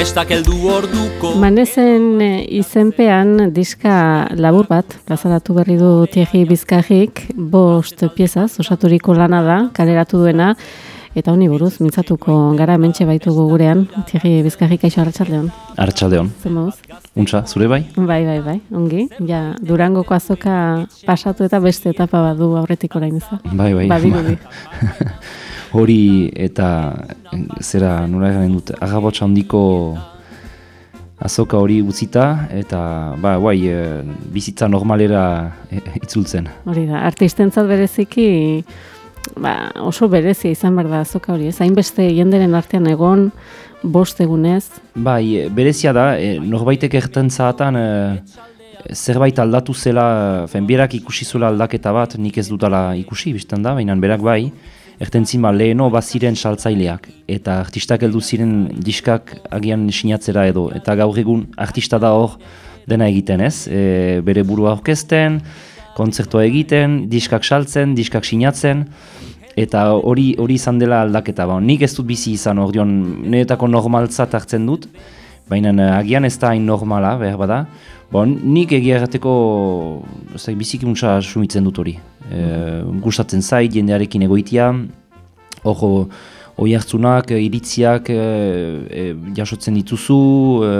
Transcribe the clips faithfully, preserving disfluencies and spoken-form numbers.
Festak heldu orduko. Manezen izenpean diska labur bat, plazaratu berri du Thierry Bizkarrik, bost piezaz, osaturiko lana da, kaleratu duena, eta honi buruz, mintzatuko gara hementxe baitugu gurean, Thierry Bizkarrik, kaixo arratsaldeon. Arratsaldeon. Zer moduz? Untza, zure bai? Bai, bai, bai, ongi. Ja, Durangoko azoka pasatu eta beste etapa bat du aurretik orain ez da. Bai, bai. Badirudi. Hori eta zera nola egaren dut, agabotsa handiko azoka hori utzita eta ba, bai, e, bizitza normalera e, itzultzen. Hori da, artistentzat bereziki ba, oso berezia izan behar da azoka hori, ez? Hainbeste jenderen artean egon, bost egunez. Bai, berezia da, e, norbaitek erten zahatan e, zerbait aldatu zela, fen, berak ikusi zuela aldaketa bat, nik ez dutala ikusi, bizten da, baina berak bai, erten zima leheno baziren saltzaileak, eta artistak heldu ziren diskak agian sinatzera edo, eta gaur egun artista da hor dena egiten ez, e, bere burua orkesten, kontzertua egiten, diskak saltzen, diskak sinatzen, eta hori hori izan dela aldaketa. Ba, nik ez dut bizi izan hor dion, niretako normaltzat hartzen dut, baina agian ez da hain normala, behar bada. Bon, nik egia errateko biziki muntza sumitzen dut hori. E, gustatzen zait, jendearekin egoitia, hor oi hartzunak, iritziak e, e, jasotzen dituzu, e,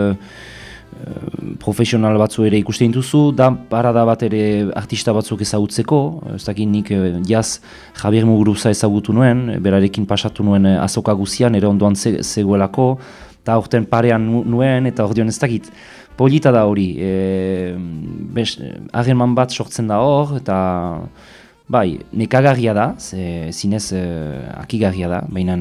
e, profesional batzu ere ikusten dituzu, da parada bat ere artista batzuk ezagutzeko, ez dakit nik e, jaz Javier Muguruza ezagutu nuen, berarekin pasatu nuen azoka guzian, ere ondoan ze, zegoelako, eta aurten parean nuen, eta ordeon ez dakit. Polita da hori, e, harreman bat sortzen da hor, eta bai, nekagarria da, ze, zinez e, akigarria da, baina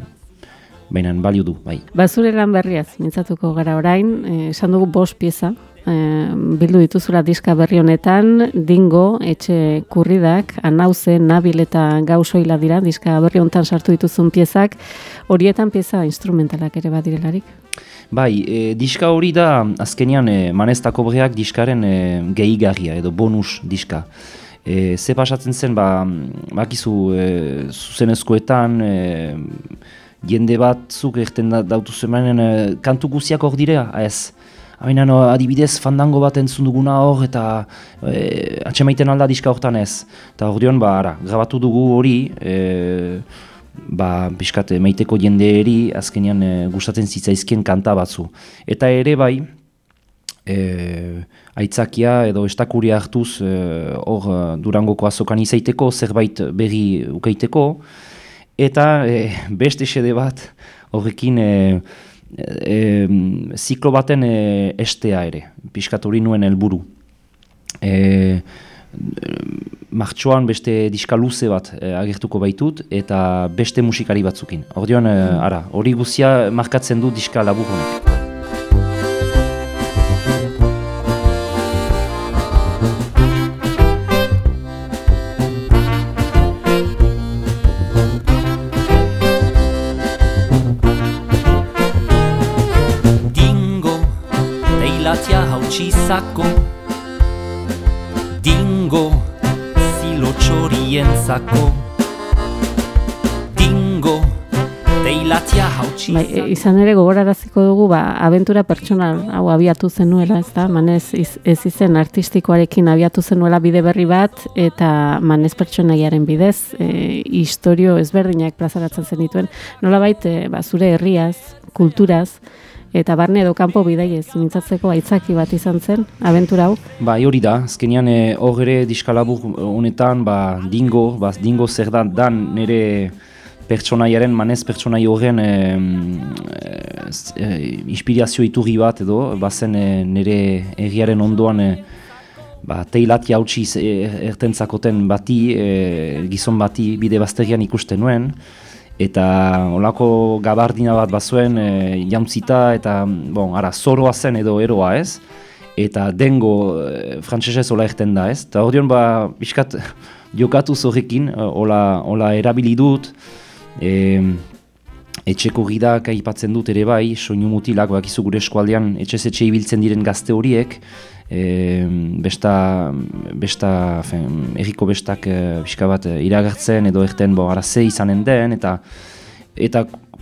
e, balio du, bai. Bazure lan berriaz, mintzatuko gara orain, esan dugu bost pieza, e, bildu dituzura diska berri honetan, Dingo, Etxe Kurridak, Anauze, Nabil eta Gausoila dira, diska berri honetan sartu dituzun piezak, horietan pieza instrumentalak ere badirelarik? Bai, e, diska hori da, azkenean e, Maneztako Break diskaren e, gehigarria edo bonus diska. E, ze pasatzen zen, ba, bakizu e, zuzenezkoetan, e, jende batzuk erten da, dautu zemanen e, kantu guziak hor direa, ez. Haina no, adibidez fandango bat entzun duguna hor eta e, atxemaiten alda diska hortan ez. Eta hor dion, ba, ara, grabatu dugu hori, e, ba, piskat, meiteko jendeeri azkenean e, gustatzen zitzaizkien kanta batzu. Eta ere bai, e, aitzakia edo estakuria hartuz hor e, Durangoko azokan izaiteko, zerbait berri ukaiteko, eta e, beste xede bat horrekin e, e, ziklo baten e, estea ere, piskat hori nuen helburu. E, Martxoan beste diska luze bat e, agertuko baitut eta beste musikari batzukin. Ordeon, e, ara, hori guzia markatzen du diska labur honek. Dingo, deilatia hautsi zako. Dingo, zilo txorientzako. Dingo, deilatia hautsi. Bai, izan ere gogoraraziko dugu, ba, abentura pertsonal hau abiatu zenuela, ez da? Manez iz, ez izen artistikoarekin abiatu zenuela bide berri bat, eta manez pertsonaiaren bidez, e, historio ezberdinak plazaratzen zenituen. Nolabait, e, ba, zure herriaz, kulturaz, eta barne edo kanpo bidaiez mintzatzeko aitzaki bat izan zen, abentura hau? Ba, hori da, azkenean hor ere diskalabur honetan, ba, dingo, ba, dingo zer da, dan nire pertsonaiaren, manez pertsonai horren e, e, inspirazio iturri bat edo, bazen e, nire herriaren ondoan e, ba, teilati hautsi ertentzakoten bati, e, gizon bati bide bazterian ikusten nuen, eta olako gabardina bat bazuen e, jantzita eta bon, ara, zoroa zen edo eroa ez, eta dengo e, frantsesez ola erten da ez, eta hor dion ba, biskat jokatu zorrekin, ola, ola erabili dut, e, etxeko gidak aipatzen dut ere bai, soinu mutilak, bakizu gure eskualdean etxez etxe ibiltzen diren gazte horiek, e, besta, besta, fen, erriko bestak e, pixka bat iragartzen edo erten bo, ara ze izanen den, eta, eta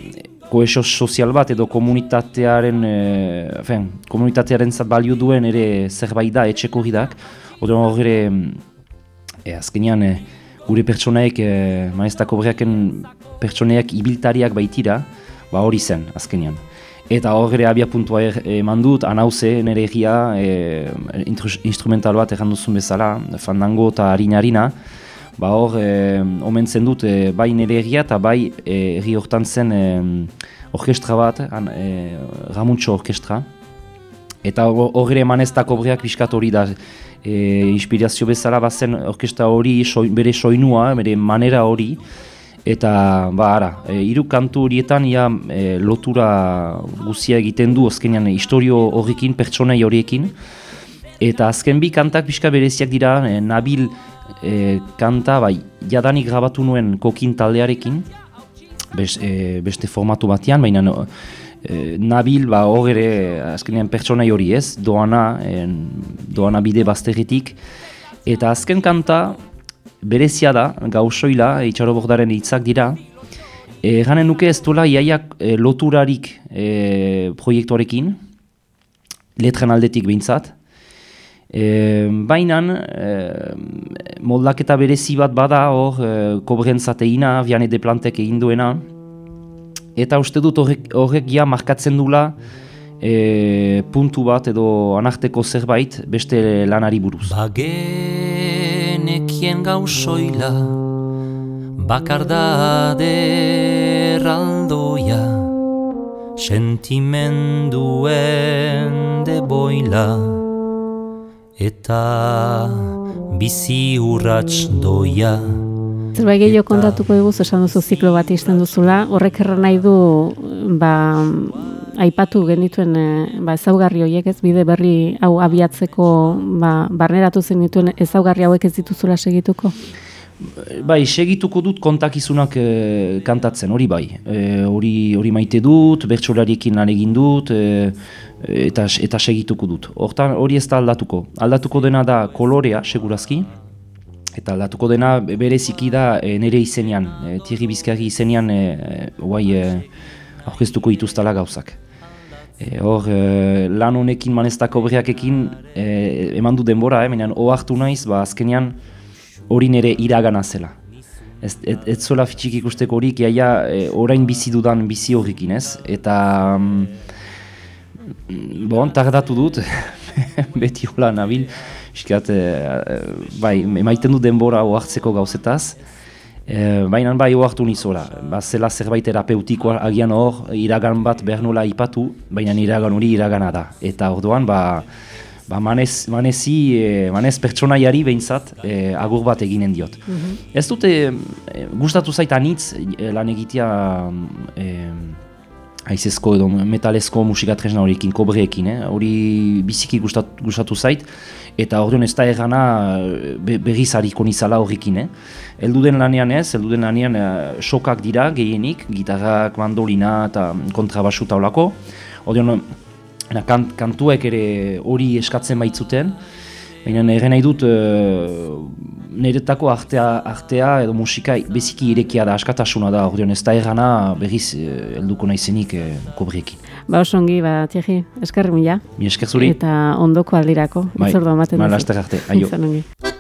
kohesio sozial bat edo komunitatearen, e, fen, komunitatearen zat balio duen ere zerbait da etxeko gidak. Orduan hor ere, e, azkenean e, gure pertsonaek, e, maestako berriaken pertsoneak ibiltariak baitira, ba hori zen azkenean. Eta hor ere abia puntua eman dut, anauze nire egia, e, instrumental bat erran duzun bezala, fandango eta harina-harina, ba hor, e, omentzen dut, e, bai nire egia eta bai e, erri hortan zen e, orkestra bat, an, e, Ramuntxo orkestra. Eta hor ere emaneztako break pixkat hori da, e, inspirazio bezala bazen orkestra hori, soi, bere soinua, bere manera hori. Eta, ba, ara, e, hiru kantu horietan ia e, lotura guzia egiten du, azkenean historio horrekin, pertsonai horiekin. Eta azken bi kantak pixka bereziak dira, e, Nabil e, kanta, bai, jadanik grabatu nuen Kokin taldearekin, best, e, beste formatu batean, baina e, Nabil, ba, hor ere, azkenean pertsonai hori ez, doana, e, doana bide bazterretik. Eta azken kanta, berezia da, gausoila, itxarobordaren hitzak dira. Erranen nuke ez duela iaiak e, loturarik e, proiektuarekin, letren aldetik behintzat. E, Bainan, e, moldaketa berezi bat bada hor, e, kobrentzat-eina, Vianney de Plantek egin duena. Eta uste dut horrek, horrek ja markatzen dula e, puntu bat edo anarteko zerbait beste lanari buruz. Bagenekien gausoila, bakar da derraldoia, sentimenduen deboila, eta bizi urrats doia. Zerbait gehiago kontatuko dugu, esan duzu ziklo bat izten duzula, horrek erran nahi du, ba, aipatu genituen ba, ezaugarri horiek ez, bide berri hau abiatzeko ba, barneratu zenituen ezaugarri hauek ez dituzula segituko? Bai, segituko dut kontakizunak e, kantatzen, hori bai. E, hori, hori maite dut, bertsolariekin lan egin dut, e, eta, eta segituko dut. Hortan hori ez da aldatuko. Aldatuko dena da kolorea, segurazki, eta aldatuko dena bereziki da e, nire izenean, e, Thierry Bizkarri izenean e, guai, e, aurkeztuko ituztala gauzak. E, hor, e, lan honekin maneztako berriakekin e, eman du denbora, eh, menean ohartu naiz, ba, azkenean hori nire iragana zela. Ez, et, ez zola fitxik ikusteko horik, iaia e, orain bizi dudan bizi horrekin, ez? Eta, mm, bon, tardatu dut, beti hola nabil, iskat, e, bai, emaiten du denbora ohartzeko gauzetaz, E, baina bai ohartu nizola, ba, zela zerbait terapeutikoa agian hor, iragan bat behar nola ipatu, baina iragan hori iragana da. Eta orduan, ba, ba manez, manezi, e, manez pertsonaiari behintzat e, agur bat eginen diot. Mm-hmm. Ez dute, e, gustatu zait anitz e, lan egitea e, haizezko edo metalezko musikatresna horiekin, kobreekin, hori eh? biziki gustatu, gustatu zait, eta orduan ez da errana be, berriz hariko nizala horrekin. Eh? Elduden lanean ez, elduden lanean eh, sokak dira gehienik, gitarrak, mandolina eta kontrabasu taulako. Orduan kant, kantuek ere hori eskatzen baitzuten, baina ere nahi dut uh, niretako artea, artea edo musika beziki irekia da, askatasuna da, ordean ez da errana berriz helduko naizenik uh, kobreekin. Ba osongi, ba Thierry, eskerri mila. Mi esker zuri. Eta ondoko aldirako. Bai, ma laster arte, aio.